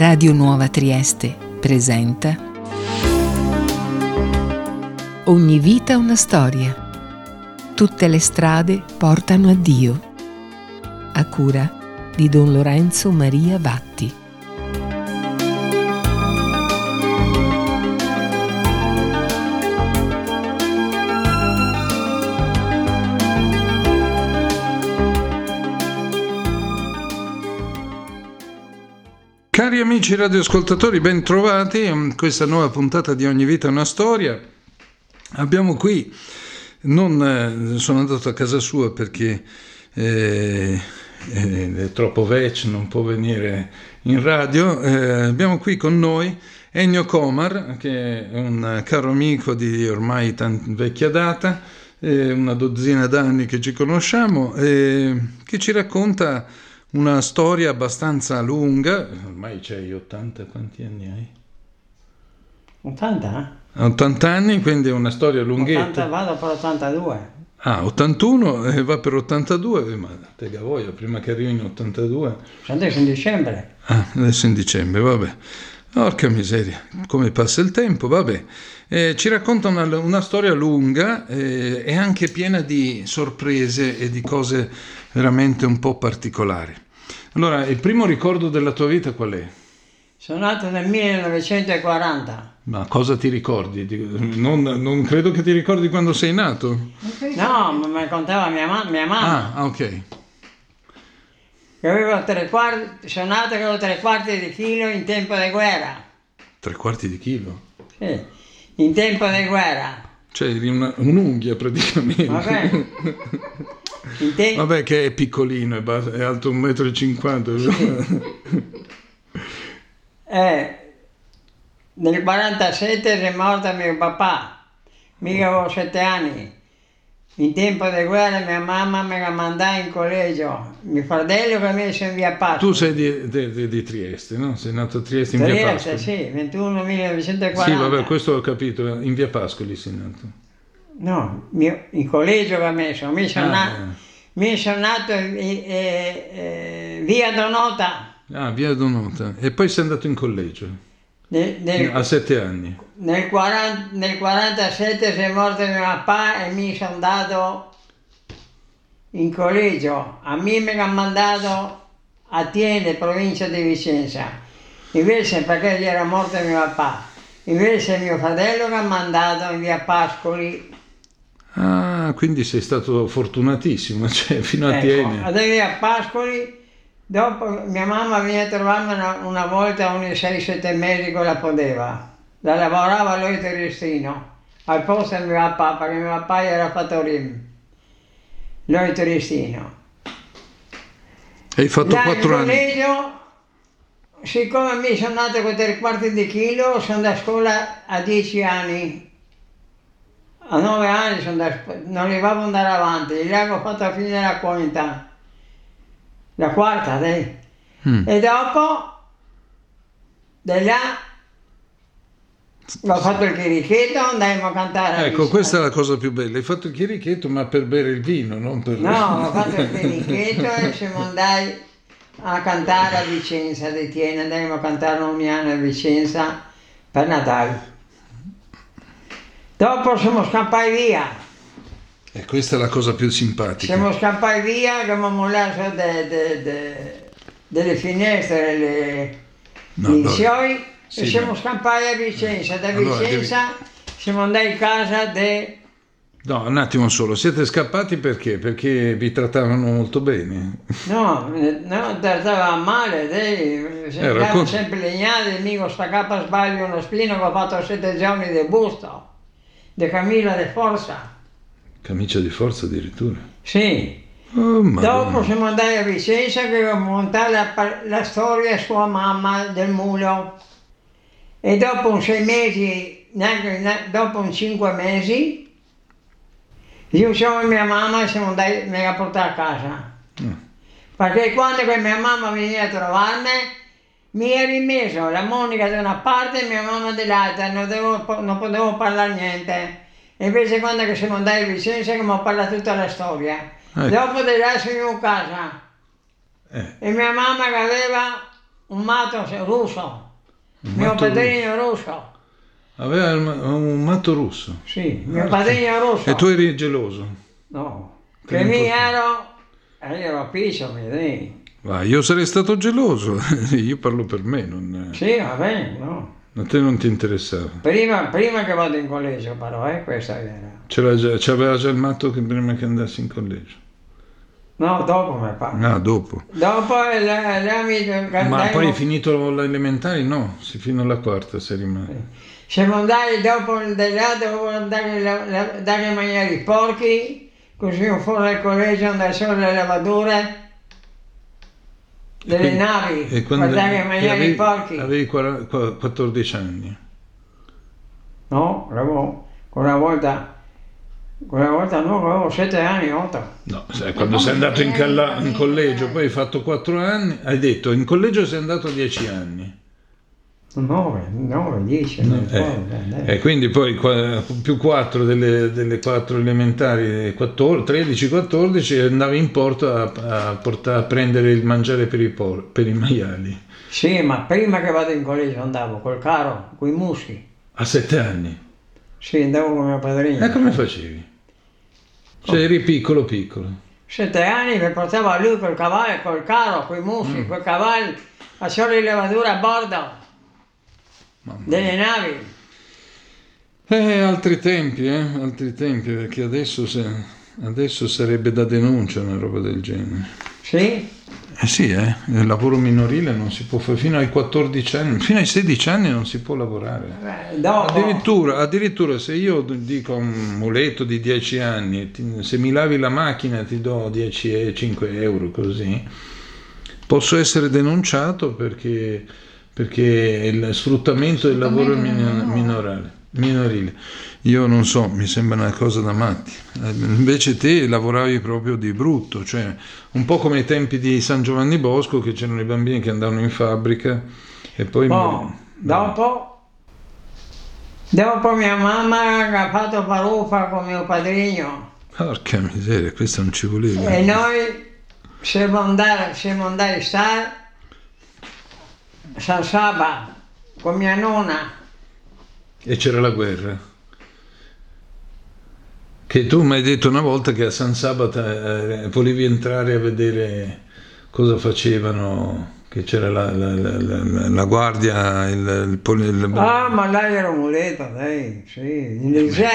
Radio Nuova Trieste presenta Ogni vita una storia. Tutte le strade portano a Dio. A cura di Don Lorenzo Maria Vatti. Cari amici radioascoltatori, ben trovati in questa nuova puntata di Ogni vita una storia. Abbiamo qui, sono andato a casa sua perché è troppo vecchio, non può venire in radio. Abbiamo qui con noi Ennio Comar, che è un caro amico di ormai vecchia data, una dozzina d'anni che ci conosciamo, che ci racconta una storia abbastanza lunga. Ormai c'hai 80, quanti anni hai? 80? 80 anni, quindi è una storia lunghetta. 80, vado per 82. Ah, 81 e va per 82, ma te voglia, prima che arrivi in 82. Adesso in dicembre. Ah, adesso in dicembre, vabbè. Porca miseria, come passa il tempo, vabbè. Ci racconta una storia lunga e anche piena di sorprese e di cose veramente un po' particolari. Allora, il primo ricordo della tua vita qual è? Sono nato nel 1940. Ma cosa ti ricordi? Non credo che ti ricordi quando sei nato. No, me lo contava mia mamma. Ah, ok. Che avevo sono nato che avevo 3/4 di chilo in tempo di guerra. 3/4 di chilo? Sì, in tempo di guerra. Cioè, un'unghia praticamente. Vabbè. Vabbè, che è piccolino, è alto 1,50 m. Sì. Nel 47 è morto mio papà, mica avevo 7 anni. In tempo di guerra mia mamma mi ha mandato in collegio. Mio fratello che ha messo in via Pascoli. Tu sei di Trieste, no? Sei nato a Trieste in via Pascoli? Sì, 21 1940. Sì, vabbè, questo ho capito, in via Pascoli sei nato. No, in collegio che ha messo. Mi sono nato via Donota. Ah, via Donota. E poi sei andato in collegio? A 7 anni. Nel 47 è morto mio papà e mi sono andato in collegio. A me mi hanno mandato a Tiene, provincia di Vicenza. Invece perché gli era morto mio papà. Invece mio fratello mi ha mandato in via Pascoli. Ah, quindi sei stato fortunatissimo, cioè fino a Tiene. Ad via Pascoli. Dopo mia mamma veniva a trovarmi una volta ogni 6-7 mesi con la Podeva. La lavorava lui turistino, al posto di mio papà, perché mio papà era fatto RIM. Lui turistino. Hai fatto 4 anni? Collegio, siccome mi sono nato con 3/4 di chilo, sono da scuola a 10 anni. A 9 anni non arrivavo ad andare avanti, lì ho fatto la fine della quinta. La quarta, dai. E dopo, da là, ho fatto il chirichetto, andavamo a cantare. Ecco, questa è la cosa più bella. Hai fatto il chirichetto, ma per bere il vino, non per... No, ho fatto il chirichetto e siamo andati a cantare a Vicenza di Tiene. Andavamo a cantare ogni anno a Vicenza per Natale. Dopo siamo scappati via. E questa è la cosa più simpatica. Siamo scappati via, abbiamo mollato delle finestre, i scioi, sì, e siamo scappati a Vicenza. Da Vicenza siamo andati a casa No, un attimo solo, siete scappati perché? Perché vi trattavano molto bene? No, trattavano male, sembrava sempre legnati, mica staccava a sbaglio uno spino che ho fatto 7 giorni di busto, di camicia di forza. Camicia di forza addirittura? Sì. Oh, dopo siamo andati a Vicenza che ho montato la storia sua mamma del mulo. E dopo 6 mesi, dopo 5 mesi, io e mia mamma siamo andati, mi ha portato a casa. Perché quando mia mamma veniva a trovarmi, mi ha rimesso la Monica da una parte e mia mamma dall'altra, non potevo parlare niente. E invece quando siamo andati a Vicenza che mi ha parlato tutta la storia. Dopo di là siamo a casa. E mia mamma che aveva un matto russo, mio matto padrino russo. Aveva un matto russo. Sì, mio padrino russo. E tu eri geloso? No, Per che mi l'importante. ero piccio, mi dai. Va, io sarei stato geloso, io parlo per me, non, Sì, va bene, no. a te non ti interessava. Prima che vado in collegio però, questa era. C'aveva già il matto che prima che andassi in collegio. No, dopo mi pare. Ah, dopo. Dopo le Ma poi finito l'elementare no, fino alla quarta sei rimasto. siamo andati dopo dovevo andare a dare a mangiare i porchi, così fuori dal collegio andare solo alle lavature delle navi, E quando per dare a mangiare i porchi. avevi 14 anni. No, avevo quella volta no, avevo 7 anni, 8. No, quando sei andato in collegio, poi hai fatto 4 anni, hai detto in collegio sei andato 10 anni. 9, 10. E quindi poi più 4 delle 4 elementari, 13-14, andavi in porto a prendere il mangiare per i maiali. Sì, ma prima che vado in collegio andavo col carro, coi muschi. A 7 anni? Sì, andavo con mio padrino. E come facevi? Cioè eri piccolo. 7 anni mi portava lui col cavallo, col carro, coi muschi, col cavallo, a solo di lavatura a bordo delle navi. Altri tempi, perché adesso sarebbe da denuncia una roba del genere. Sì? Sì, il lavoro minorile non si può fare fino ai 14 anni, fino ai 16 anni non si può lavorare. Dopo, Addirittura se io dico a un muletto di 10 anni, se mi lavi la macchina ti do 5 euro così, posso essere denunciato perché il sfruttamento del lavoro minorile. Io non so, mi sembra una cosa da matti. Invece te lavoravi proprio di brutto, cioè un po' come ai tempi di San Giovanni Bosco, che c'erano i bambini che andavano in fabbrica e poi dopo mia mamma ha fatto paruffa con mio padrino. Porca miseria, questo non ci voleva. E noi siamo andati a San Saba con mia nonna. E c'era la guerra. Che tu mi hai detto una volta che a San Sabata volevi entrare a vedere cosa facevano, che c'era la guardia, Ah, ma lei era un muletto, lei, sì, in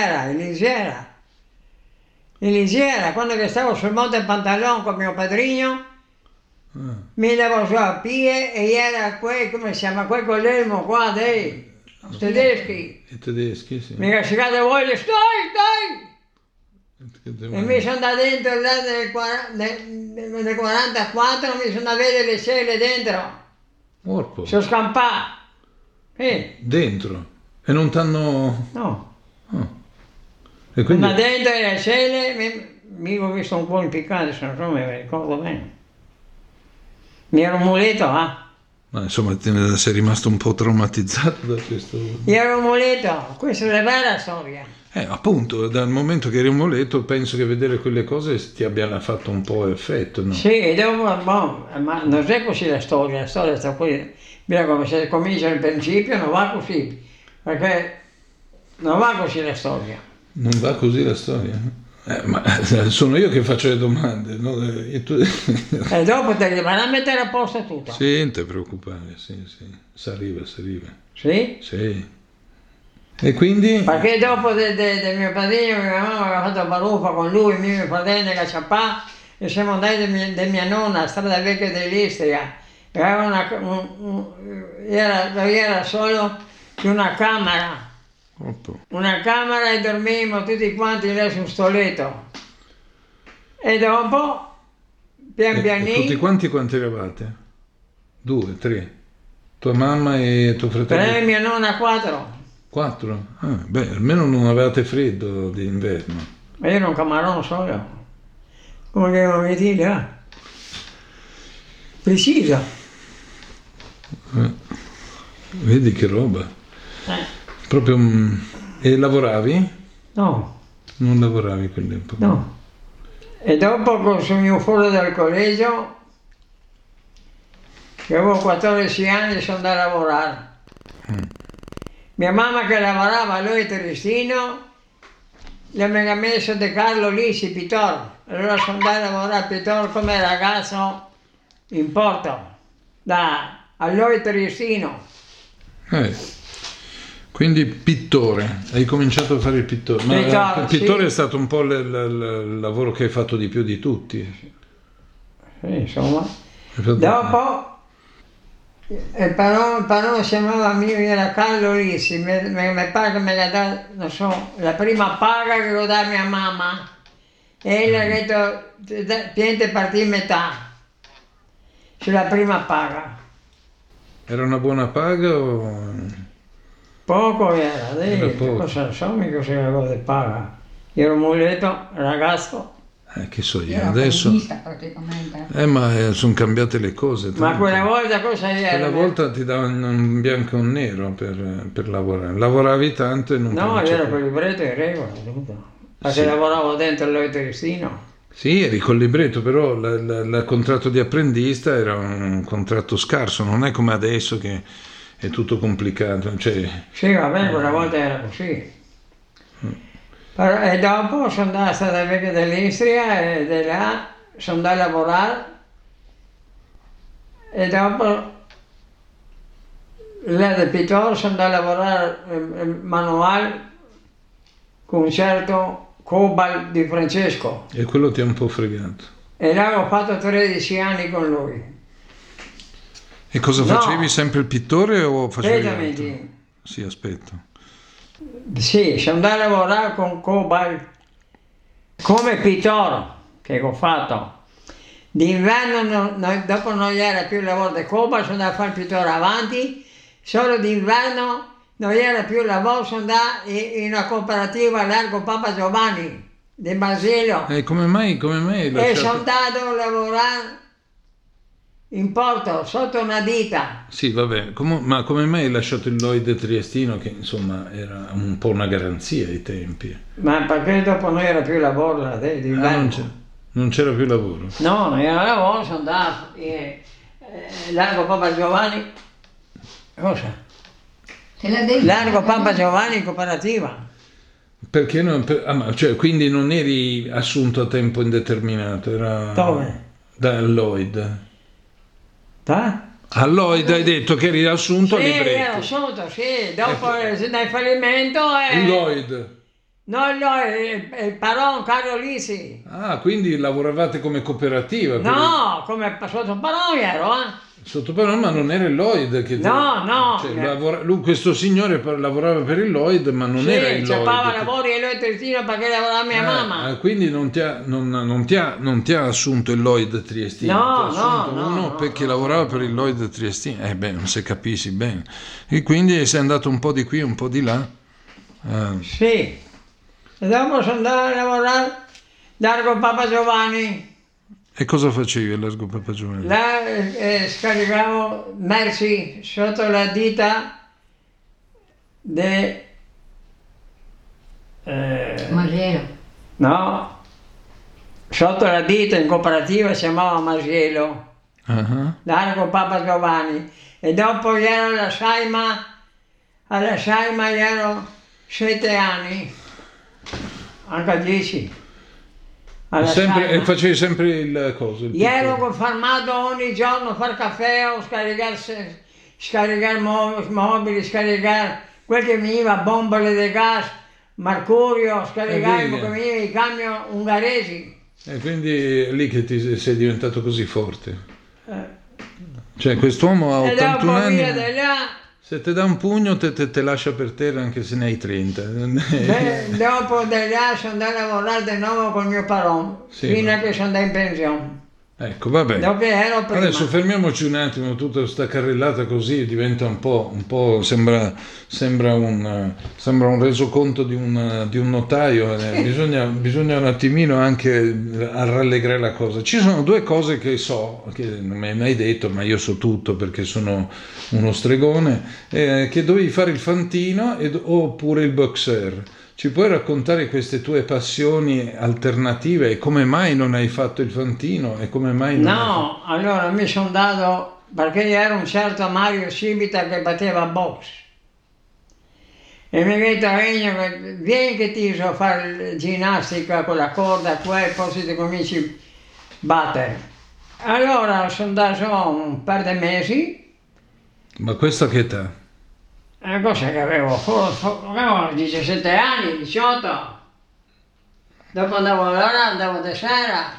Lisiera, quando che stavo sul Monte Pantalon con mio padrino, mi levò su a piedi e era come si chiama, quel con l'elmo qua, dei tedeschi. I tedeschi, sì. Mi ha cercato voi, stai! E mi sono andato dentro là nel 44, mi sono andato a vedere le celle dentro. Morpo. Sono scampato. Dentro? E non t'hanno... No. E quindi... Ma dentro le celle mi ho visto un po' impiccato, se non mi ricordo bene. Mi ero un muletto, Ma insomma sei rimasto un po' traumatizzato da questo... Io ero un muletto, questa è la vera storia. Appunto, dal momento che eri un muletto penso che vedere quelle cose ti abbia fatto un po' effetto, no? Sì, e dopo, ma non è così la storia sta qui. Come se comincia il principio, non va così, perché non va così la storia. Non va così la storia? Ma sono io che faccio le domande, no? E dopo te li vanno a mettere a posto tutto. Sì, non ti preoccupare, sì. Si arriva. Sì? Sì. E quindi? Perché dopo del mio padrino, mia mamma aveva fatto baruffa con lui, mio fratello a Ciappà, e siamo andati da mia nonna, strada vecchia dell'Istria. Era solo una camera. Una camera e dormimmo tutti quanti là su sto letto. E dopo, pianino... Tutti quanti quanti eravate? 2, 3? Tua mamma e tuo fratello? 3 e mia nonna 4. 4? Almeno non avevate freddo d'inverno. Ma io ero un camarone solo. Come devono dire? Preciso. Vedi che roba. Proprio... E lavoravi? No. Non lavoravi quell'epoca? No. E dopo, sono fuori dal collegio, che avevo 14 anni e sono andato a lavorare. Mia mamma che lavorava a lui Tristino, le aveva messo De Carlo Lisi, Pitor. Allora sono andato a lavorare a Pitor come ragazzo in Porto, da Alloy Tristino. Quindi pittore, hai cominciato a fare il pittore, ma il pittore è stato un po' il lavoro che hai fatto di più di tutti. Sì, insomma. Dopo, il padrone si chiamava mio, era Carlo Lisi, mi pare che me l'ha dato, non so, la prima paga che lo dà mia mamma, e gli ha detto, tienti partì metà, sulla prima paga. Era una buona paga o... Poco era, poco. Cosa so, mica se avevo di paga. Io ero muletto, ragazzo. Che so io, Era adesso... praticamente. Ma sono cambiate le cose. Ma quella volta cosa era? Quella volta ti davano un bianco e un nero per lavorare. Lavoravi tanto e non... No, io ero con il libretto in regola, tutto. Perché lavoravo dentro il Tristino. Sì, eri col libretto, però il contratto di apprendista era un contratto scarso, non è come adesso che è tutto complicato. Cioè... Sì, va bene, quella volta era così. E dopo sono andato a Vecchia dell'Istria e da là sono andato a lavorare e dopo là del Pittore sono andato a lavorare manuale con un certo Cobal di Francesco. E quello ti ha un po' fregato. E là ho fatto 13 anni con lui. E cosa facevi? Sempre il pittore o facevi altro? Sì, aspetta. Sì, sono andato a lavorare con Cobal come pittore che ho fatto. D'inverno, dopo non era più il lavoro di Cobal, sono andato a fare il pittore avanti, solo d'inverno non era più il lavoro, sono andato in una cooperativa a Largo Papa Giovanni di Basilio. E come mai lasciato? E sono andato a lavorare in Porto, sotto una ditta. Sì, vabbè, ma come mai hai lasciato il Lloyd Triestino, che insomma era un po' una garanzia ai tempi? Ma perché dopo non era più lavoro d'inverno. Non c'era più lavoro? No, non era lavoro, sono andato Largo Papa Giovanni. Cosa? Largo Papa Giovanni cooperativa. Perché non? Cioè, quindi non eri assunto a tempo indeterminato? Era... Dove? Da Lloyd. A Lloyd hai detto che eri assunto a libretto. Sì, ero assunto, sì. Dopo nel fallimento... Lloyd? No, il Paron, Carlo Lisi. Ah, quindi lavoravate come cooperativa? No, come sotto Paron ero, Sotto Paron, ma non era il Lloyd che... No. Cioè, lui, questo signore lavorava per il Lloyd, ma non era il Lloyd. Sì, c'aveva lavori e lui Tristino perché lavorava mia mamma. Quindi non ti ha assunto il Lloyd Triestino. No, perché lavorava per il Lloyd Triestino. Non si capisci bene. E quindi sei andato un po' di qui, un po' di là. Sì. E dopo sono andato a lavorare Largo Papa Giovanni. E cosa facevi a Largo Papa Giovanni? Là scaricavo merci sotto la ditta di... Masielo. No, sotto la ditta in cooperativa si chiamava Masielo. Largo Papa Giovanni. E dopo ero alla Saima ero 7 anni. Anche 10. E facevi sempre il coso? Ero confermato ogni giorno a far caffè o scaricare mobili, scaricare quel che veniva, bombole di gas, mercurio, scaricare che veniva i camion ungheresi. E quindi è lì che ti sei diventato così forte? Cioè quest'uomo ha 81 anni... Se ti dà un pugno te lascia per terra anche se ne hai 30. Dopo di là sono andato a lavorare di nuovo con mio Paron, fino a che sono andato in pensione. Ecco, vabbè. Dopo ero prima. Adesso fermiamoci un attimo, tutta questa carrellata così diventa un po' sembra un resoconto di un notaio. Bisogna un attimino anche rallegrare la cosa. Ci sono due cose che so, che non mi hai mai detto, ma io so tutto perché sono uno stregone, che dovevi fare il fantino oppure il boxer. Ci puoi raccontare queste tue passioni alternative e come mai non hai fatto il fantino e come mai non allora mi sono dato perché era un certo Mario Civita che batteva box. E mi ha detto, vieni che ti so fare ginnastica con la corda qua e poi ti cominci a battere. Allora sono andato un paio di mesi. Ma questa che età? Cosa che avevo 17 anni, 18. Dopo andavo di sera.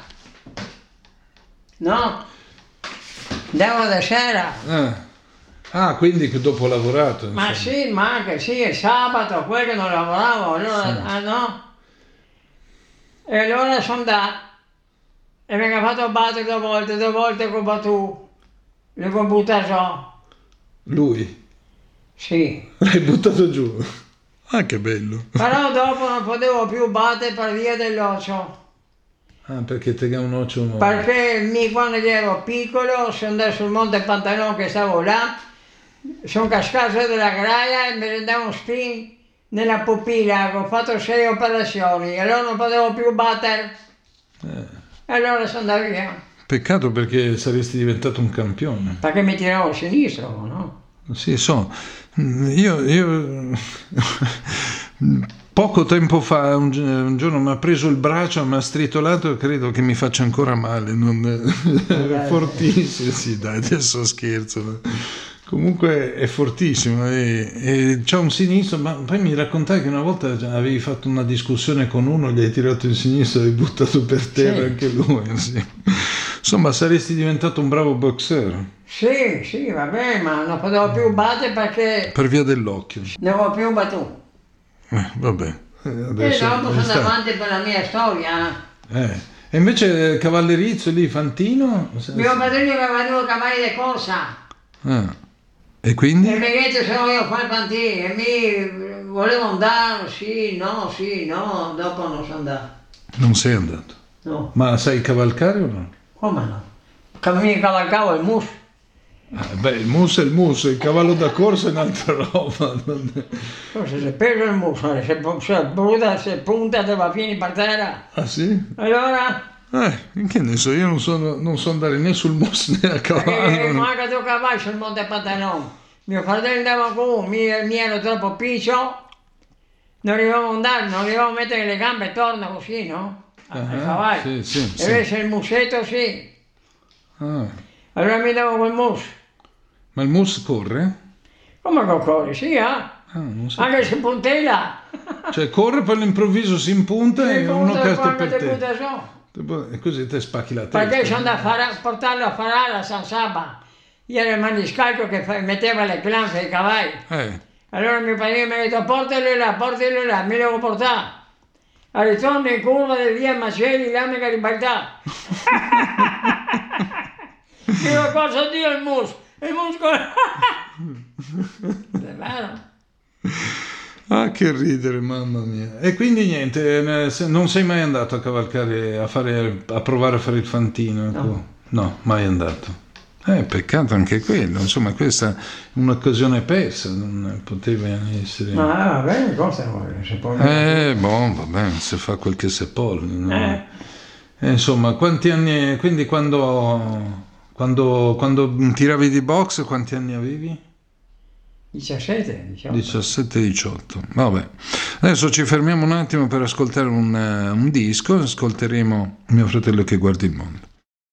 No? Andavo di sera. Ah, quindi dopo lavorato. Insomma. Ma sì, ma anche sì, il sabato, quello che non lavoravo, allora, sì. No. E allora sono andato e mi ha fatto battere 2 volte con battuto. L'ho buttato. Lui? Sì. L'hai buttato giù? Ah, che bello. Però dopo non potevo più battere per via dell'osso. Ah, perché te un occhio nuovo. Perché quando ero piccolo sono andato sul Monte Pantalone che stavo là, sono cascato dalla graia e mi rendevo un spin nella pupilla, ho fatto 6 operazioni, allora non potevo più battere. E allora sono andato via. Peccato perché saresti diventato un campione. Perché mi tiravo a sinistra, no? Sì, io poco tempo fa, un giorno mi ha preso il braccio, mi ha stritolato e credo che mi faccia ancora male. È fortissimo, sì, dai, adesso scherzo. Comunque è fortissimo e c'ha un sinistro, ma poi mi raccontai che una volta avevi fatto una discussione con uno, gli hai tirato il sinistro e hai buttato per terra anche lui. Sì. Insomma, saresti diventato un bravo boxer. Sì, vabbè, ma non potevo più battere perché... Per via dell'occhio. Non avevo più battuto. Vabbè. Adesso, e dopo sono avanti per la mia storia. E invece Cavallerizzo lì, Fantino? Mio padrino aveva 2 cavalli di corsa. E quindi? E mi ha detto se volevo fare Fantini e mi volevo andare, sì, no, dopo non sono andato. Non sei andato? No. Ma sai cavalcare o no? Come no? Mi cavalcavo il mus. Il mus è il mus, il cavallo da corsa è un'altra roba. Se peso il mus, se punta te va fini per terra. Ah sì? Allora? Che ne so, io non so andare né sul mus né a cavallo. Ma anche 2 cavalli sul Monte Pantalone. Mio fratello andava con, mi ero troppo piccio, non arrivavo a andare, non arrivavo a mettere le gambe e torna così, no? Ai cavalli. Sì. E invece il musetto sì. Allora mi davo col mus. Ma il mus corre? Come che corre? Sì, non so. Anche se puntella. Cioè corre, poi all'improvviso si impunta e uno casta per te. So. E così te spacchi la testa. Perché sono andato a portarlo a Farala a San Saba. Io ero il maniscalco che metteva le clanze ai cavalli. Allora mio padre mi ha detto portalo là, mi devo portare. Al ritorno in curva di via Macelli, là mi ha ribaltato. Dico cosa Dio il muscolo. È vero? Ah, che ridere, mamma mia. E quindi niente, non sei mai andato a cavalcare, a provare a fare il fantino? No, mai andato. Peccato anche quello, insomma, questa è un'occasione persa, non poteva essere... Ma vabbè, cosa vuole? Vabbè, se fa quel che si può. No? Insomma, quanti anni... Quindi quando tiravi di box, quanti anni avevi? 17, 18. 17-18, vabbè. Adesso ci fermiamo un attimo per ascoltare un disco, ascolteremo Mio fratello che guarda il mondo.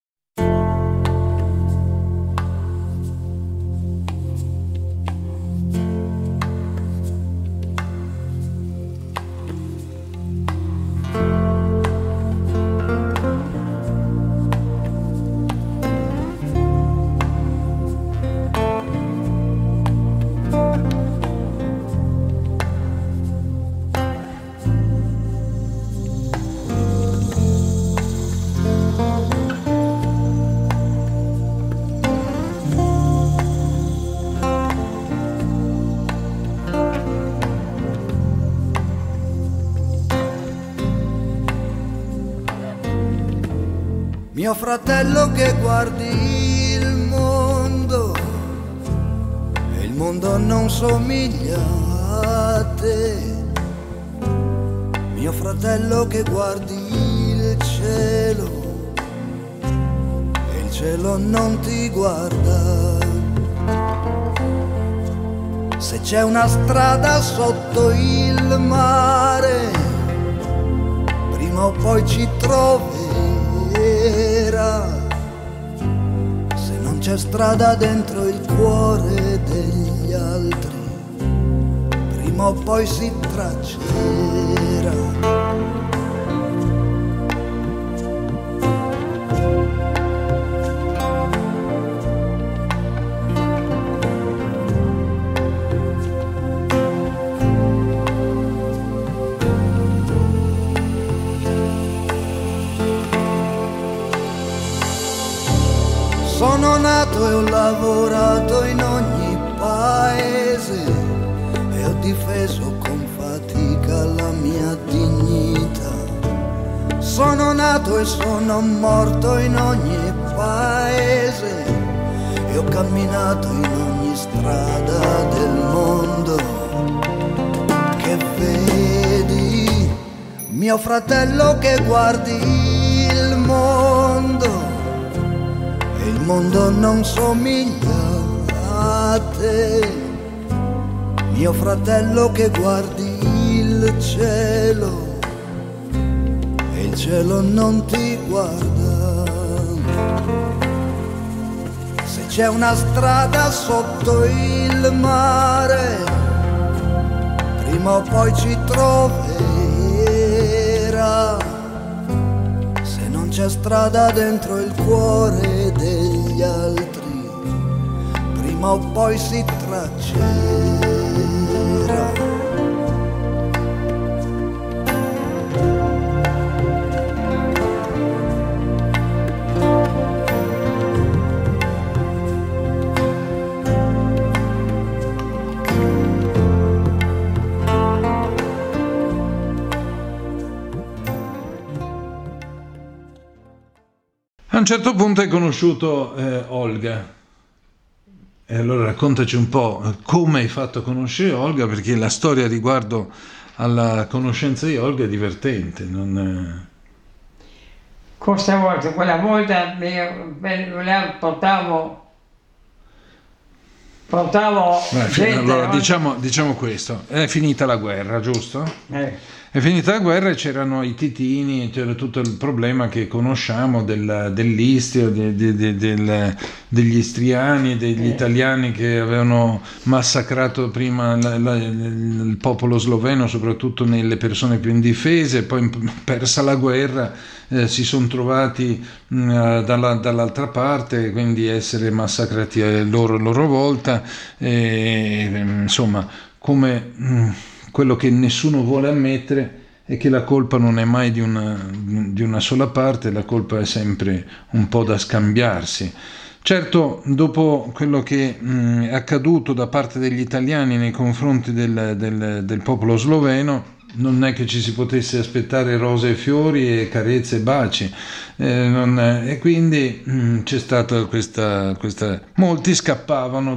Mio fratello che guardi il mondo e il mondo non somiglia a te. Mio fratello che guardi il cielo e il cielo cielo non ti guarda. Se c'è una strada sotto il mare, prima o poi ci troverà. Se non c'è strada dentro il cuore degli altri, prima o poi si traccerà. Sono nato e ho lavorato in ogni paese e ho difeso con fatica la mia dignità. Sono nato e sono morto in ogni paese e ho camminato in ogni strada del mondo. Che vedi, mio fratello, che guardi il mondo, il mondo non somiglia a te. Mio fratello, che guardi il cielo e il cielo non ti guarda. Se c'è una strada sotto il mare, prima o poi ci troverà. Se non c'è strada dentro il cuore degli altri, prima o poi si traccerà. A un certo punto hai conosciuto Olga, e allora raccontaci un po' come hai fatto a conoscere Olga, perché la storia riguardo alla conoscenza di Olga è divertente. Quella volta portavo gente. Allora diciamo questo, è finita la guerra, giusto? È finita la guerra e c'erano i titini, c'era tutto il problema che conosciamo dell'Istria, degli istriani, degli italiani che avevano massacrato prima il popolo sloveno, soprattutto nelle persone più indifese, poi persa la guerra si sono trovati dall'altra parte, quindi essere massacrati a loro volta, insomma, come quello che nessuno vuole ammettere è che la colpa non è mai di una sola parte, la colpa è sempre un po' da scambiarsi. Certo, dopo quello che è accaduto da parte degli italiani nei confronti del popolo sloveno, non è che ci si potesse aspettare rose e fiori e carezze e baci, e quindi c'è stata questa molti scappavano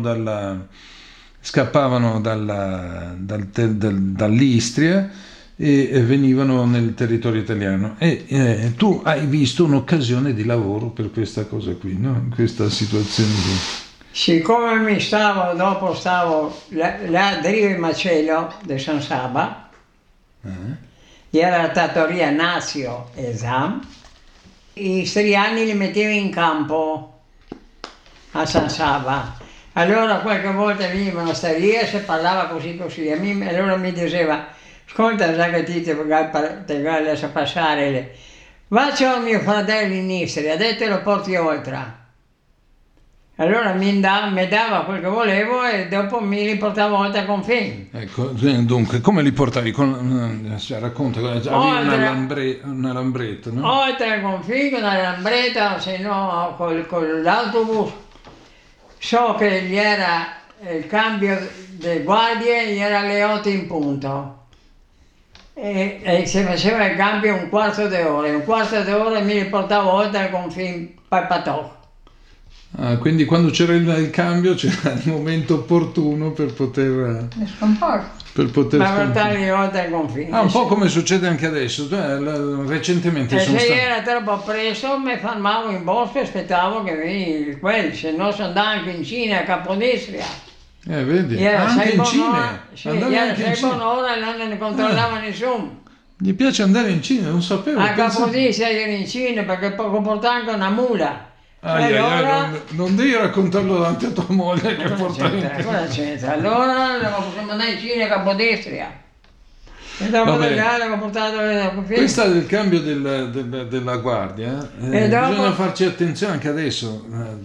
dall'Istria e venivano nel territorio italiano, e tu hai visto un'occasione di lavoro per questa cosa qui, no? In questa situazione qui. Siccome stavo là a Riva Macello di San Saba, era la trattoria Nazio e Zam, gli istriani li mettevo in campo a San Saba. Allora qualche volta venivano a stare lì e si parlava così. Allora mi diceva: ascolta, già che ti lascia passare, vaccio al mio fratello in Istria, adesso lo porti oltre. Allora mi dava quel che volevo e dopo mi li portavo oltre il confine. Ecco, dunque, come li portavi? Racconta, avevi una lambretta, no? Oltre il confine con una lambretta, se no con l'autobus. So che gli era il cambio delle guardie, gli era alle 8 in punto e si faceva il cambio un quarto d'ora mi riportavo oltre il confine per Patò. Ah, quindi quando c'era il cambio c'era il momento opportuno per poter per portare di volta al confine. Un po' come succede anche adesso. Recentemente se era troppo presto mi fermavo in bosco e aspettavo che venisse quelli, se no sono andato anche in Cina, a Capodistria. Vedi, anche in Cina. Sì, era 6 buone ore e non ne controllava nessuno. Gli piace andare in Cina, non sapevo. A Capodistria ero in Cina perché portavo anche una mula. Non devi raccontarlo davanti a tua moglie che portavi. Cosa c'entra? Allora possiamo andare in Cina a Capodistria. E dopo le gare ho portato questa del cambio della guardia, bisogna farci attenzione anche adesso,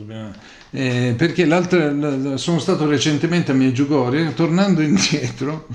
perché sono stato recentemente a Medjugorje, tornando indietro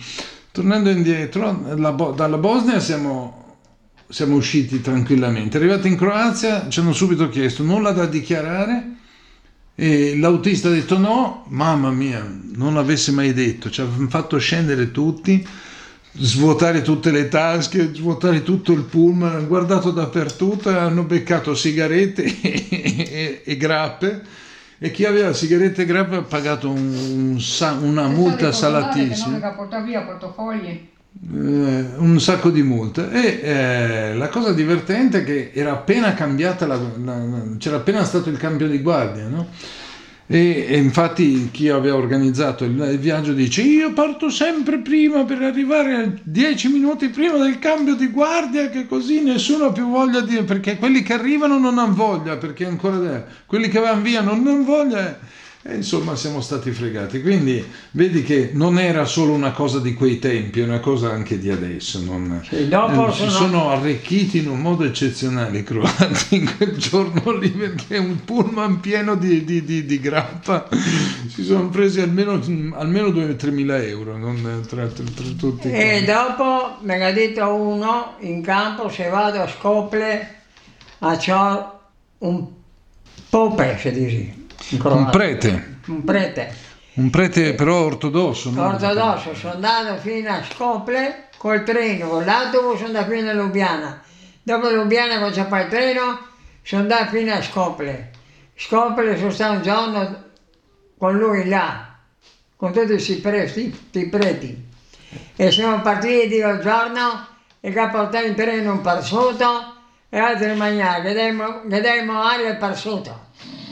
dalla Bosnia siamo usciti tranquillamente. Arrivati in Croazia ci hanno subito chiesto nulla da dichiarare e l'autista ha detto no, mamma mia, non l'avesse mai detto, ci hanno fatto scendere tutti, svuotare tutte le tasche, svuotare tutto il pullman, hanno guardato dappertutto, hanno beccato sigarette e grappe, e chi aveva sigarette e grappe ha pagato una multa salatissima. Che non portava via portafogli. Un sacco di multe. E la cosa divertente è che era appena cambiata c'era appena stato il cambio di guardia, no? E infatti chi aveva organizzato il viaggio dice: io parto sempre prima per arrivare 10 minuti prima del cambio di guardia, che così nessuno ha più voglia di, perché quelli che arrivano non hanno voglia, perché ancora quelli che vanno via non hanno voglia. E insomma siamo stati fregati. Quindi vedi che non era solo una cosa di quei tempi, è una cosa anche di adesso. Si sono arricchiti in un modo eccezionale i croati in quel giorno lì, perché un pullman pieno di grappa si sono presi almeno 2-3 mila euro, tra tutti. E dopo mi ha detto uno in campo: se vado a Skopje a c'ho un pope, si dice. Un prete. Un prete però ortodosso. Ortodosso, sono andato fino a Skopje col treno, con l'autobus sono andato fino a Lubiana. Dopo Lubiana con il treno sono andato fino a Skopje. Skopje sono stato un giorno con lui là, con tutti questi preti. E siamo partiti quel giorno e che portato in treno un prosciutto e altri mangiare, che demo aria e prosciutto.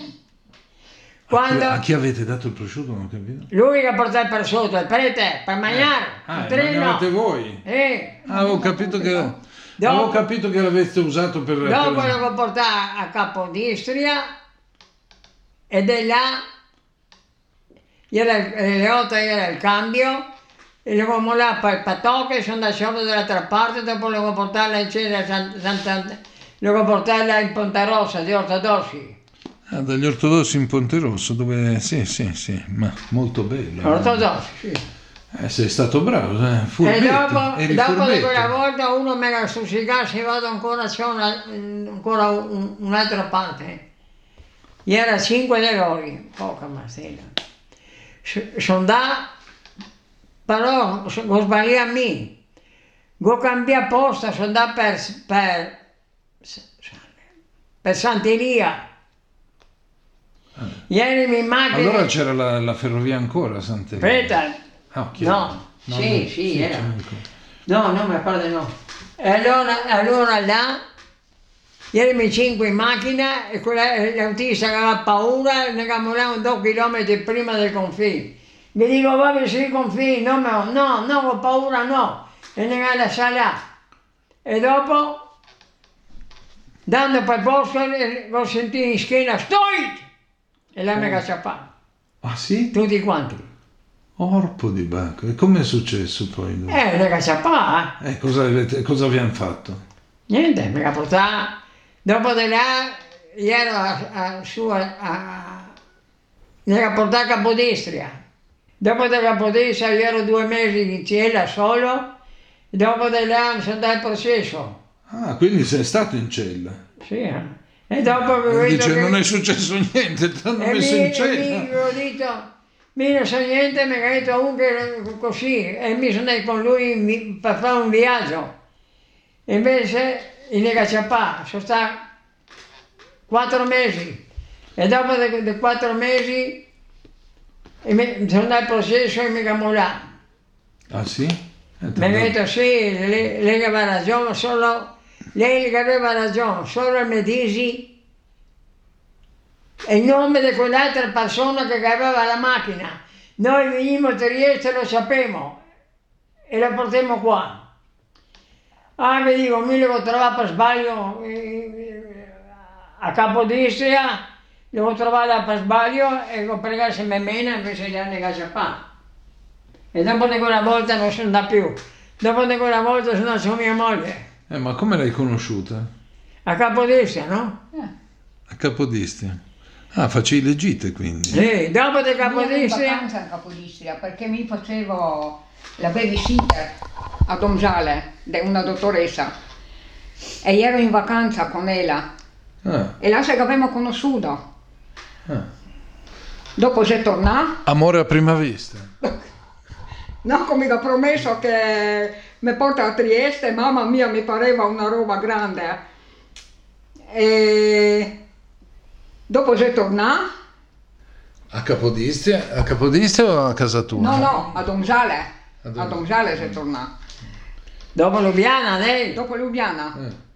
A chi avete dato il prosciutto? Non ho capito. Lui che ha portato il prosciutto, il prete, per mangiare. Mangiavate voi? Avevo capito che l'aveste usato per... Dopo l'ho portato a Capodistria e da là, alle 8 era il cambio, e l'ho mollato per il patocco e sono andato solo dall'altra parte, dopo l'ho portato in Ponta Rossa, di ortodossi. Dagli ortodossi in Ponte Rosso, dove sì, ma molto bello. Ortodossi, sì. Sei stato bravo, furbetto. E dopo di quella volta uno mi ha stuzzicato, se vado ancora, c'è ancora un'altra parte. Era 5 dell'ori, poca mastella. Sono andato, però ho sbagliato a me. Ho cambiato posto, sono andato per Sant'Elia. Ieri mi manca. Allora c'era la ferrovia ancora a Sant'Elia? Aspetta. Sì, era. No, mi pare no. E allora là, ieri mi cinque in macchina e l'autista aveva paura, ne camminavamo 2 chilometri prima del confine. Mi dico, va verso il confine, no, ho paura, no. E ne vado a salare. E dopo, dando per il bosco, ho sentito in schiena, stoi! E là mi ha cacciato. Ah sì? Tutti quanti. Orpo di Bacco. E com'è successo poi? Mi ha cacciato. Cosa abbiamo fatto? Niente, mi ha portato. Dopo di là, ero mi ha portato a Capodistria. Dopo di Capodistria ero 2 mesi in cella solo. Dopo di là mi sono dato il processo. Ah, quindi sei stato in cella? Sì, E dopo dice non è successo niente, ti hanno messo in cella. E ho detto, non so niente, mi ha detto comunque così, e mi sono andato con lui per fare un viaggio. Invece in Negacciapà sono stato 4 mesi. E dopo di 4 mesi sono al processo e mi mollà. Ah sì? Mi ha detto sì, lei aveva ragione, lei aveva ragione, solo il medesi e il nome di quell'altra persona che aveva la macchina. Noi venimmo a Trieste, lo sappiamo e la portiamo qua. Ah, vi dico, mi devo trovare per sbaglio a Capodistria, devo trovare per sbaglio e ho pregato se mi mena invece di andare a Giappone. E dopo di quella volta non sono da più. Dopo di quella volta sono su mia moglie. Ma come l'hai conosciuta? A Capodistria, no? A Capodistria. Ah, facevi le gite quindi? Sì, dopo di Io ero in Capodistria. vacanza a Capodistria perché mi facevo la babysitter a Domzale, una dottoressa. E ero in vacanza con ella. Ah, E là che abbiamo conosciuto. Dopo sei tornato. amore a prima vista. No, come mi ha promesso che mi porta a Trieste, mamma mia, mi pareva una roba grande. E dopo sei tornato? A Capodistria o a casa tua? No, a Domzale. A A Domzale sei tornato. Dopo Lubiana, lei. Dopo Lubiana.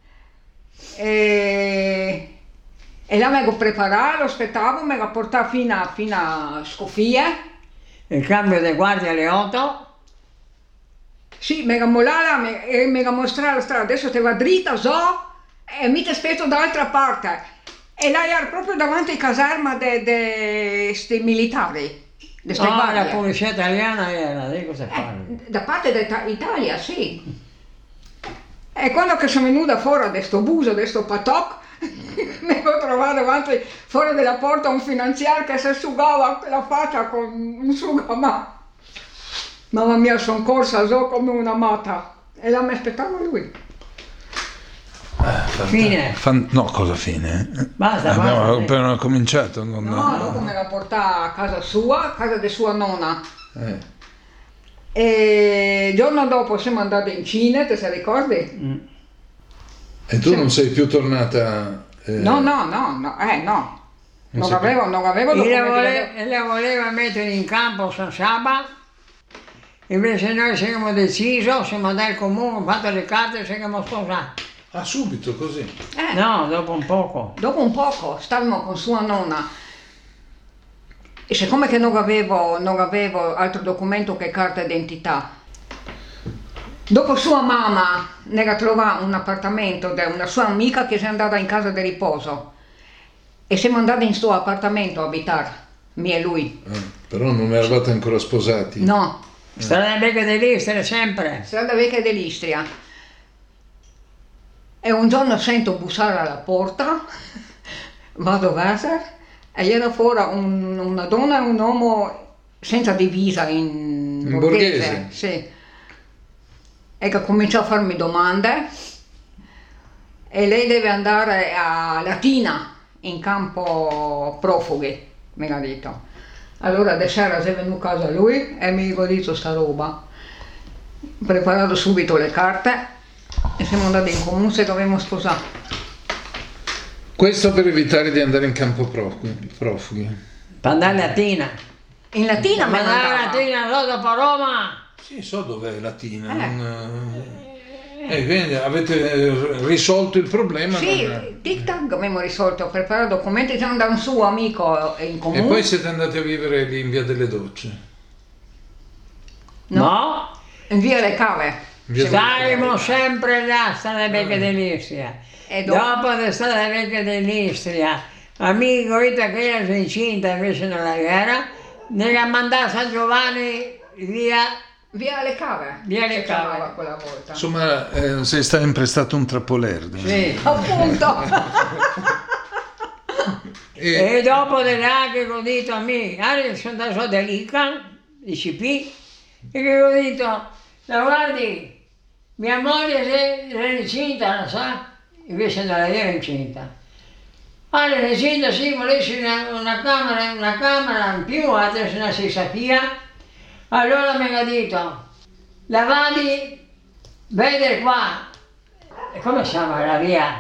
E là mi ho preparato, aspettavo, mi ha portato fino a Scofie. Il cambio di guardia alle 8. Sì, mi ha mollata e mi ha mostrato la strada. Adesso te va dritta, e mi ti aspetto dall'altra parte. E là era proprio davanti alla caserma dei militari. La polizia italiana era, di cosa parli? Da parte dell'Italia, sì. E quando che sono venuta fuori da questo buso, da questo patoc, mi ho trovato davanti, fuori della porta, un finanziario che si asciugava la faccia con un sugamano. Mamma mia, sono corsa come una matta. E là mi aspettava lui. Fine. No, cosa fine? Basta, Abbiamo basta. appena cominciato. No, dopo me la portava a casa sua, a casa di sua nonna. E il giorno dopo siamo andati in Cina, te se ricordi? E tu non sei più tornata? No. Non avevo documenti. Le voleva mettere in campo San Saba, invece noi siamo decisi, siamo andati al comune, abbiamo fatto le carte e siamo sposati. Ah, subito così? No, dopo un poco. Dopo un poco stavamo con sua nonna e siccome che non avevo altro documento che carta d'identità, dopo sua mamma ne era trovato un appartamento da una sua amica che si è andata in casa di riposo e siamo andati in suo appartamento a abitare, me e lui. Però non eravate ancora sposati? No, Strada Vecchia dell'Istria sempre. strada vecchia dell'Istria. E un giorno sento bussare alla porta, vado verso e era fuori una donna e un uomo senza divisa in borghese. Sì. E che cominciò a farmi domande e lei deve andare a Latina in campo profughi, mi ha detto. Allora di sera è venuto a casa lui e mi ha detto sta roba. Ho preparato subito le carte e siamo andati in comune se dovevamo sposare. Questo per evitare di andare in campo profughi. Per andare a Latina. In Latina Ma me ne andare a andava. Latina, no, dopo Roma. Sì, so dov'è Latina. Quindi avete risolto il problema. Sì, tic-tac abbiamo risolto, ho preparato documenti, siamo da un suo amico in comune. E poi siete andati a vivere lì in via delle Docce. No? In via Le Cave. Staremo sempre là, Strada Vecchia dell'Istria. E Dopo di Strada Vecchia dell'Istria, amico Ita che era incinta invece non la era, ne ha mandato a San Giovanni via Le Cave. Via Le si chiamava Cave. quella volta. Insomma, sei sempre stato un trappolerdo. Sì. Appunto. E dopo di là che ho detto a me, allora sono andato dall'ICA, di CP, e che ho detto, ma guardi, mia moglie era incinta, lo sa? Invece non era incinta. Allora era incinta, sì, volessi una camera in più, adesso non si sapeva. Allora mi ha detto, la vadi, vedi qua, come si chiama la via?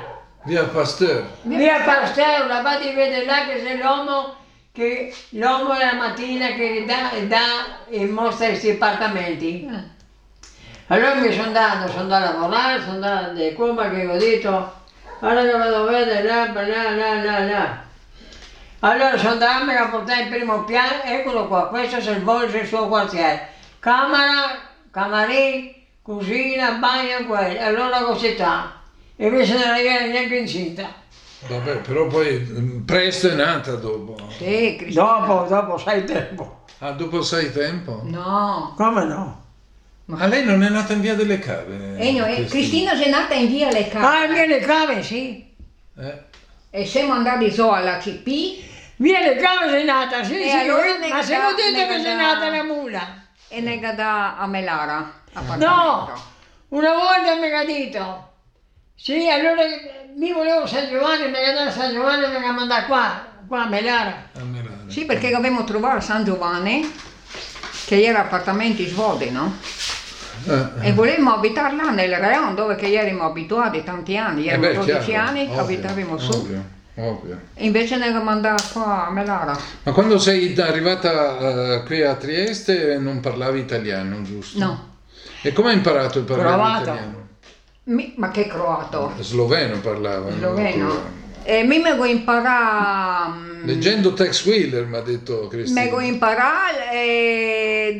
Via Pasteur. Via Pasteur, la vado a vedere là che c'è l'uomo la mattina che dà e mostra questi appartamenti. Allora mi sono andato a lavorare, sono andato di Cuba che ho detto, allora che vado a vedere là. Allora sono andato, me la portai in primo piano, eccolo qua, questo è il Volge, il suo quartiere. Camera, camarin, cucina, bagno, quello. Allora così sta. E invece non era neanche incinta. Vabbè, però poi presto è nata dopo. Sì, Cristina. Dopo 6 tempo. Ah, dopo 6 tempo? No. Come no? Ma lei non è nata in Via delle Cave? Cristina è nata in Via Le Cave. Ah, Via Le Cave, sì. E siamo andati su alla CP. Via Le Cave sei nata, sì, allora ma se non dite che sei nata la mula. E nega a Melara. No, una volta mi ha detto. Sì, allora mi volevo San Giovanni, mi ha dato San Giovanni e mi ha mandato qua a Melara. Sì, perché avevamo trovato San Giovanni, che era appartamenti svodi, no? E volevamo abitare là nel Reon, dove che eravamo abituati tanti anni, erano 12 anni, abitavamo su. Ovvio. E invece ne avevamo mandato qua a Melara. Ma quando sei arrivata qui a Trieste non parlavi italiano, giusto? No. E come hai imparato a parlare Croato. italiano? Ma che croato? Sloveno parlava. Sloveno. E mi devo imparare. Leggendo Tex Wheeler mi ha detto Cristina. Mi devo imparare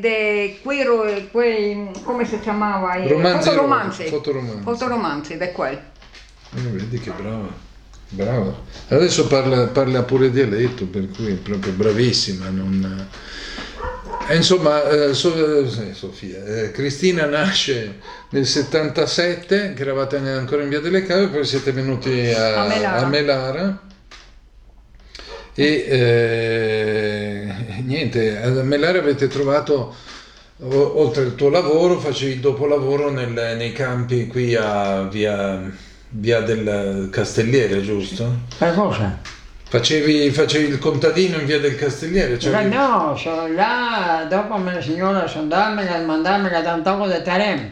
come si chiamava? Fotoromanzi, da quel. Vedi che brava. Adesso parla pure dialetto, per cui è proprio bravissima. Insomma, Sofia, Cristina nasce nel 77, che eravate ancora in Via delle Cave, poi siete venuti a Melara e niente, a Melara avete trovato, oltre al tuo lavoro, facevi il dopolavoro nei campi qui a via del Castelliere, giusto? Per cosa? Facevi il contadino in Via del Castelliere? No, sono là, dopo la signora sono andata a mandarmi da un tocco di Tarem.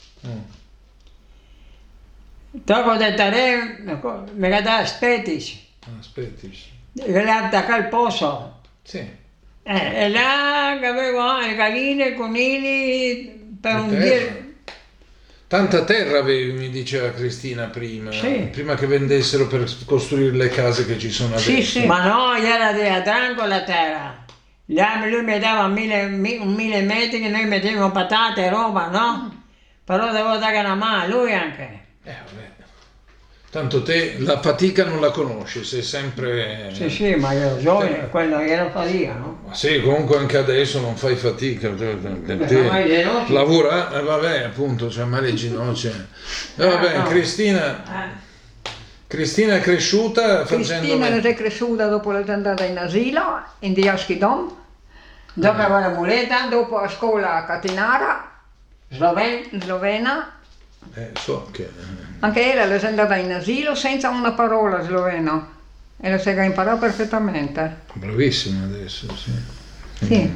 Tocco di Tarem, mi ha dato Spetici. Mi ha attaccato il posto. Sì. E là che avevo le galline, i conigli, per un dire. Tanta terra avevi, mi diceva Cristina prima, sì. Prima che vendessero per costruire le case che ci sono adesso. Sì. Ma no, era a tranco la terra. Lui mi dava 1000 metri che noi mettevamo patate e roba, no? Però devo dare una mano, lui anche. Vabbè. Tanto te la fatica non la conosci, sei sempre... Sì, ma io giovane, quello era fatica, no? Sì, comunque anche adesso non fai fatica, lavora, vabbè, appunto, c'è male ginocchia. Vabbè, no. Cristina è cresciuta facendo... Cristina è cresciuta dopo l'andata in asilo, in Diaschi Dom, dopo la muleta, dopo a scuola a Catinara, slovena. So che... Anche lei è andata in asilo senza una parola sloveno e la si è imparata perfettamente. Bravissima adesso, sì. Sì.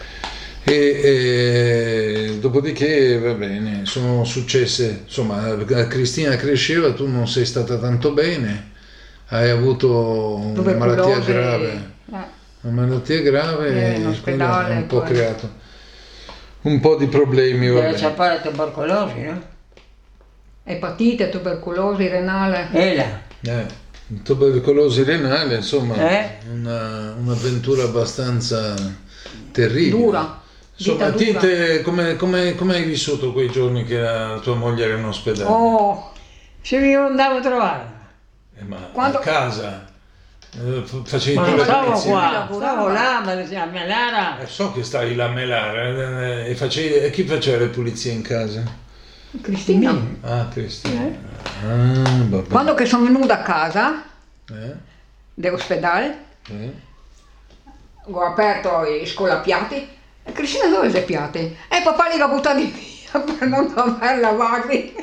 E dopodiché va bene, sono successe, insomma, Cristina cresceva, tu non sei stata tanto bene, hai avuto una malattia grave. Una malattia grave in ospedale, ha un po' creato un po' di problemi. Deve sapere tubercolosi, no? Epatite, tubercolosi renale. Tubercolosi renale, insomma, un'avventura abbastanza terribile. Dura. Insomma, come hai vissuto quei giorni che tua moglie era in ospedale? Se mi andavo a trovare. A casa? Facevi ma tu le stavo pulizie? qua, stavo là, a Melara. So che stavi là a Melara e chi faceva le pulizie in casa? Cristina. Cristina. Quando che sono venuta a casa dell'ospedale, ho aperto i scolapiatti e Cristina dove sono i piatti? E papà li ha buttati via per non dover lavarli.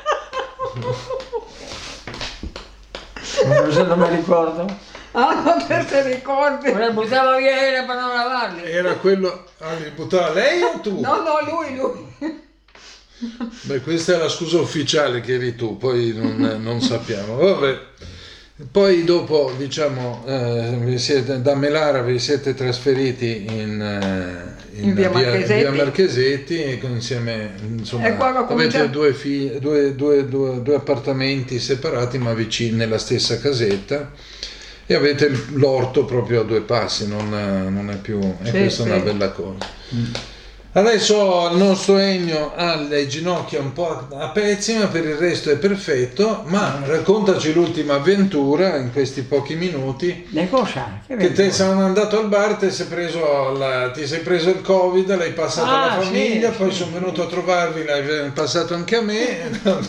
Non mi ricordo. Non te ne ricordi? Me li buttava via per non lavarli. Era quello, li buttava lei o tu? No, lui. Beh, questa è la scusa ufficiale che eri tu, poi non sappiamo. Vabbè. Poi dopo, diciamo, da Melara vi siete trasferiti in via Marchesetti e insieme, insomma, avete cominciato... due appartamenti separati ma vicini nella stessa casetta e avete l'orto proprio a due passi, non è più, e questa è una bella cosa. Adesso il nostro Ennio ha le ginocchia un po' a pezzi, ma per il resto è perfetto. Ma raccontaci l'ultima avventura in questi pochi minuti. Cosa? Che te sei andato al bar, ti sei preso il Covid, l'hai passato alla famiglia, poi sono venuto a trovarvi, l'hai passato anche a me.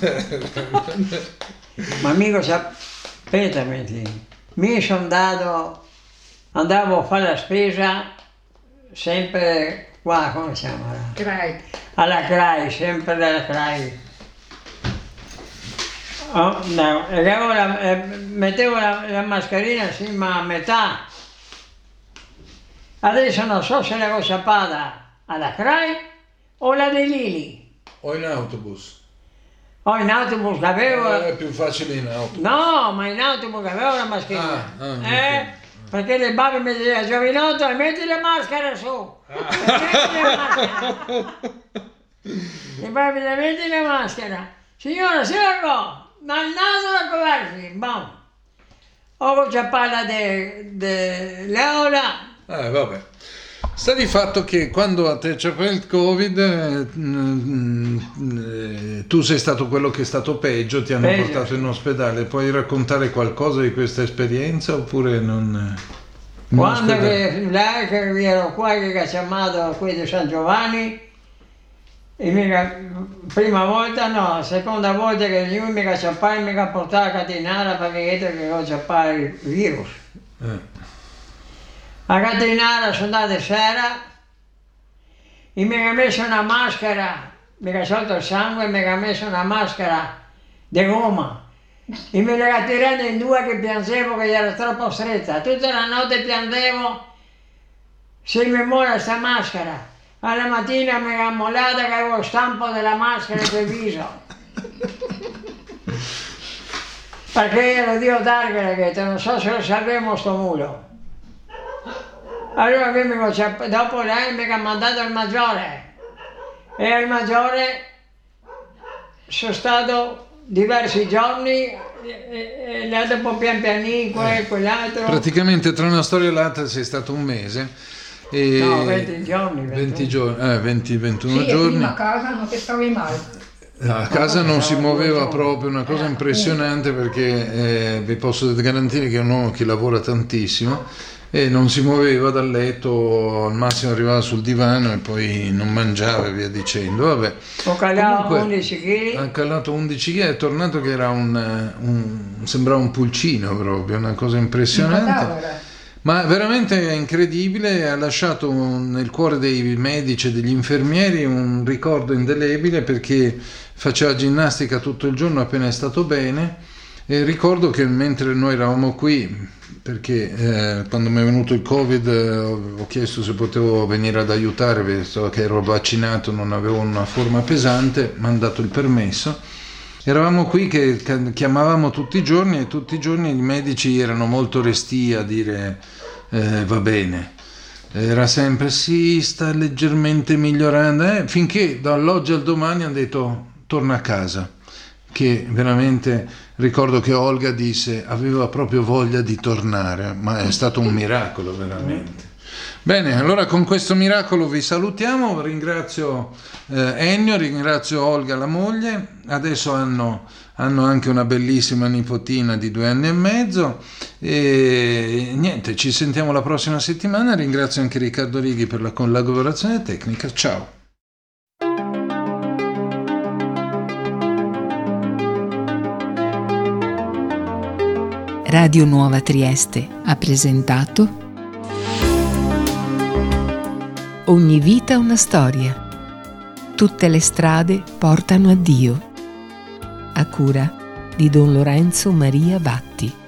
Ma amico, sapete, mi sono andavo a fare la spesa sempre qua, come si chiama? CRAI. Alla CRAI, sempre alla CRAI. Mettevo la mascherina a metà. Adesso non so se l'avevo sciappata alla CRAI o la dei Lili. O in autobus. In autobus l'avevo... È più facile in autobus. No, ma in autobus avevo la mascherina. Okay. Perché le babbe mi dicevano, giovinotto, metti la maschera su. Le babbe mi metti la maschera. Signora, se la go, ma il naso da coversi. Bom. Ho ciappata di Leola. Vabbè. Sta di fatto che quando a te c'è il Covid, tu sei stato quello che è stato peggio, ti hanno portato in ospedale. Puoi raccontare qualcosa di questa esperienza oppure non? Quando lei che ero qua, che ha chiamato qui di San Giovanni, prima volta no, seconda volta che lui mi ha ciappato, mi ha portato a Catinara perché che ho ciappato il virus. A Catinara sono andato sera e mi ha messo una maschera, mi ha sciolto il sangue e mi ha messo una maschera di gomma e me la tirando in due che piangevo che era troppo stretta. Tutta la notte piangevo se mi muore sta maschera. Alla mattina mi ha mollata che avevo stampo della maschera sul viso. Perché ero Dio Targere che non so se lo sapevo sto mulo. Allora dopo lei mi ha mandato il maggiore e al maggiore sono stato diversi giorni e dopo pian pianino quell'altro. Praticamente tra una storia e l'altra sei stato un mese. E no, 20 giorni. 21 giorni. Prima a casa non ti stavi male. A casa non si muoveva proprio, una cosa impressionante perché vi posso garantire che è un uomo che lavora tantissimo e non si muoveva dal letto, al massimo arrivava sul divano e poi non mangiava e via dicendo. Vabbè. Ho calato 11 kg. Ha calato 11 kg, è tornato che era sembrava un pulcino proprio, una cosa impressionante. Ma veramente incredibile, ha lasciato nel cuore dei medici e degli infermieri un ricordo indelebile perché faceva ginnastica tutto il giorno appena è stato bene e ricordo che mentre noi eravamo qui, perché quando mi è venuto il Covid ho chiesto se potevo venire ad aiutare, visto che ero vaccinato, non avevo una forma pesante, mi hanno dato il permesso. Eravamo qui che chiamavamo tutti i giorni e tutti i giorni i medici erano molto restii a dire va bene. Era sempre sì, sta leggermente migliorando, finché dall'oggi al domani hanno detto torna a casa. Che veramente ricordo che Olga disse aveva proprio voglia di tornare, ma è stato un miracolo veramente. Bene, allora con questo miracolo vi salutiamo, ringrazio Ennio, ringrazio Olga la moglie, adesso hanno anche una bellissima nipotina di 2 anni e mezzo e niente, ci sentiamo la prossima settimana, ringrazio anche Riccardo Righi per la collaborazione tecnica, ciao! Radio Nuova Trieste ha presentato Ogni vita una storia. Tutte le strade portano a Dio. A cura di Don Lorenzo Maria Batti.